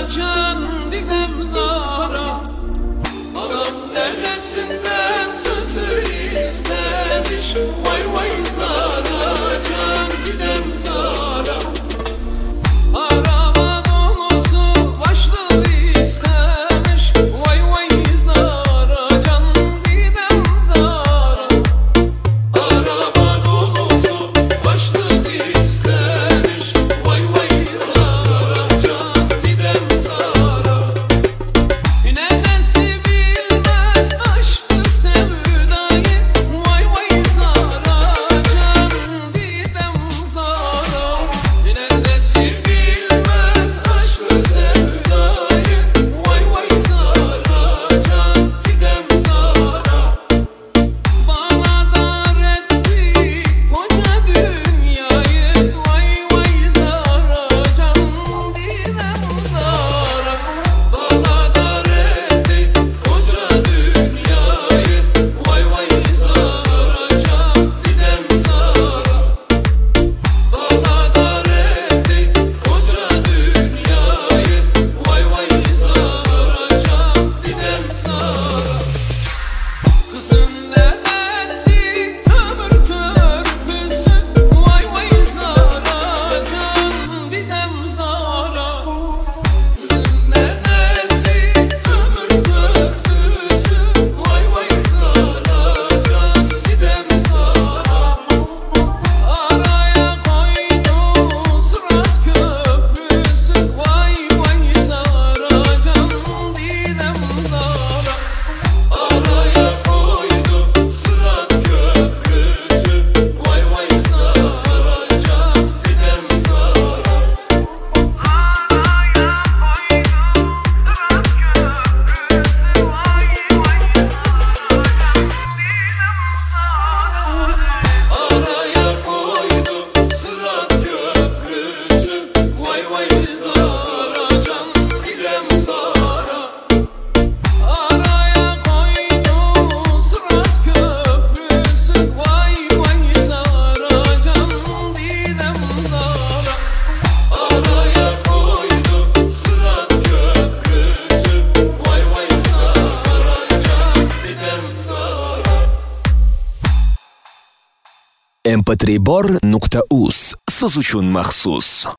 kendinem zara. Adam neresinden kızı istemiş, vay vay zara, kendinem zara. Araba dolusu başlık istemiş, vay vay zara, kendinem zara. Araba dolusu başlık istemiş, vay vay zara, kendinem zara. Neresi bilmez aşkı sevdayı, vay vay zara, kendinem zara. Neresi bilmez aşkı sevdayı, vay vay zara, kendinem zara. Bana dar etti koca dünyayı, vay vay zara, kendinem zara. Bana dar etti koca dünyayı, vay vay zara, kendinem zara. Bana dar etti koca dünyayı, vay vay zara, kendinem zara. Kızın neresi ömür körpüsü, vay vay zara, kendinem zara. Kızın neresi ömür körpüsü, vay vay zara, kendinem zara. Araya koydu Sırat Köprüsü, vay vay zara, kendinem zara. Araya koydu Sırat Köprüsü, vay vay zara, kendinem zara. Araya koydu Sırat Köprüsü, vay vay zara, kendinem zara. Araya koydu Sırat Köprüsü, vay vay zara, kendinem zara. Araya koydu Sırat Köprüsü, vay vay zara, kendinem zara. mp3bor.uz siz uchun maxsus.